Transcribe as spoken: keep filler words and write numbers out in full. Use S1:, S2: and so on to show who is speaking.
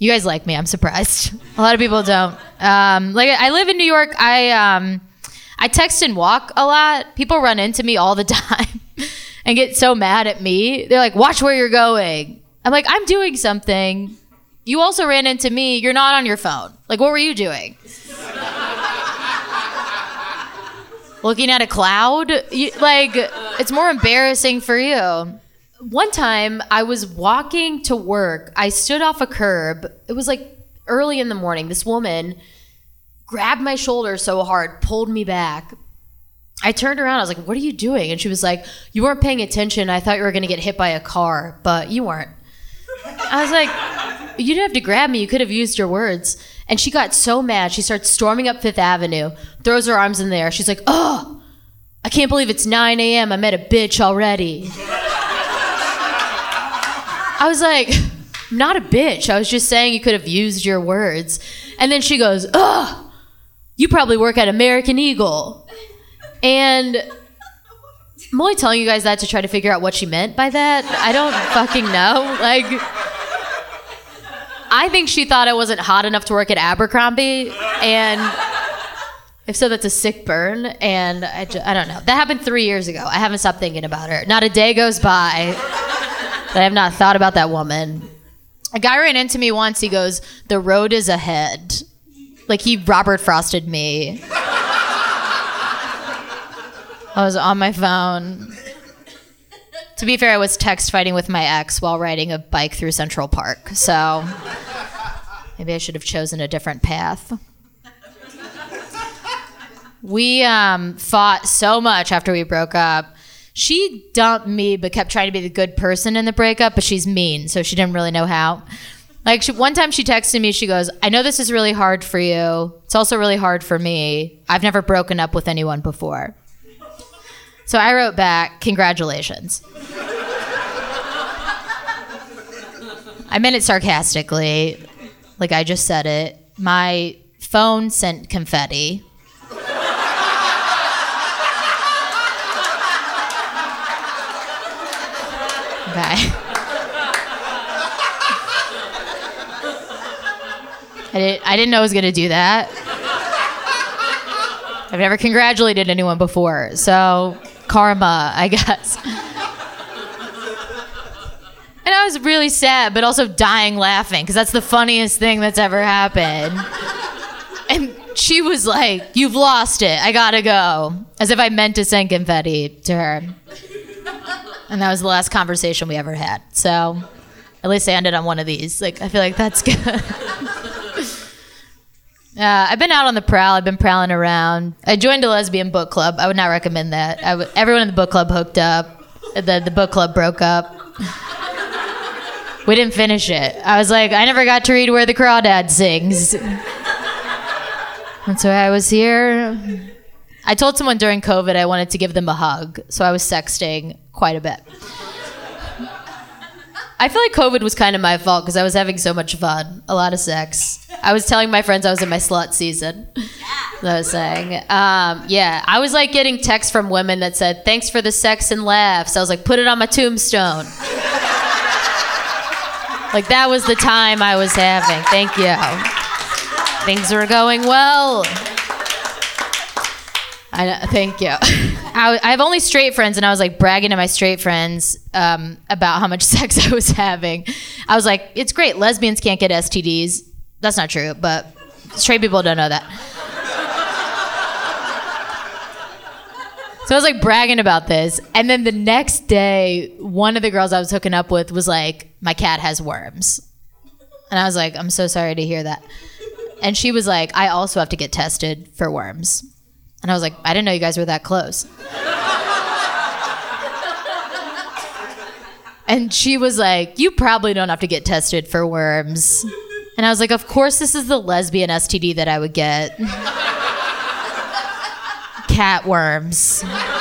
S1: You guys like me. I'm surprised. A lot of people don't. Um, like I live in New York. I um, I text and walk a lot. People run into me all the time and get so mad at me. They're like, watch where you're going. I'm like, I'm doing something. You also ran into me. You're not on your phone. Like, what were you doing? Looking at a cloud? You, like, it's more embarrassing for you. One time, I was walking to work. I stood off a curb. It was like early in the morning. This woman grabbed my shoulder so hard, pulled me back. I turned around. I was like, what are you doing? And she was like, you weren't paying attention. I thought you were going to get hit by a car, but you weren't. I was like, you didn't have to grab me. You could have used your words. And she got so mad. She starts storming up Fifth Avenue, throws her arms in the air. She's like, oh, I can't believe it's nine a.m. I met a bitch already. I was like, I'm not a bitch. I was just saying you could have used your words. And then she goes, oh, you probably work at American Eagle. And I'm only telling you guys that to try to figure out what she meant by that. I don't fucking know. Like, I think she thought I wasn't hot enough to work at Abercrombie, and if so, that's a sick burn, and I, just, I don't know. That happened three years ago. I haven't stopped thinking about her. Not a day goes by that I have not thought about that woman. A guy ran into me once. He goes, the road is ahead. Like, he Robert Frosted me. I was on my phone. To be fair, I was text fighting with my ex while riding a bike through Central Park. So maybe I should have chosen a different path. We um, fought so much after we broke up. She dumped me but kept trying to be the good person in the breakup, but she's mean, so she didn't really know how. Like, she, one time she texted me, she goes, I know this is really hard for you. It's also really hard for me. I've never broken up with anyone before. So I wrote back, congratulations. I meant it sarcastically, like I just said it. My phone sent confetti. Okay. I didn't, I didn't know I was going to do that. I've never congratulated anyone before, so karma, I guess. And I was really sad, but also dying laughing, because that's the funniest thing that's ever happened. And she was like, you've lost it. I gotta go. As if I meant to send confetti to her. And that was the last conversation we ever had. So at least I ended on one of these. Like, I feel like that's good. Uh, I've been out on the prowl. I've been prowling around. I joined a lesbian book club. I would not recommend that. I w- everyone in the book club hooked up. The, the book club broke up. We didn't finish it. I was like, I never got to read Where the Crawdad Sings. That's why I was here. I told someone during COVID I wanted to give them a hug, so I was sexting quite a bit. I feel like COVID was kind of my fault because I was having so much fun. A lot of sex. I was telling my friends I was in my slut season. As I was saying. Um, yeah, I was like getting texts from women that said, thanks for the sex and laughs. I was like, put it on my tombstone. Like, that was the time I was having. Thank you. Things were going well. I know, thank you. I, I have only straight friends, and I was like bragging to my straight friends um, about how much sex I was having. I was like, it's great. Lesbians can't get S T Ds. That's not true, but straight people don't know that. So I was like bragging about this. And then the next day, one of the girls I was hooking up with was like, my cat has worms. And I was like, I'm so sorry to hear that. And she was like, I also have to get tested for worms. And I was like, I didn't know you guys were that close. And she was like, you probably don't have to get tested for worms. And I was like, of course this is the lesbian S T D that I would get. Cat worms.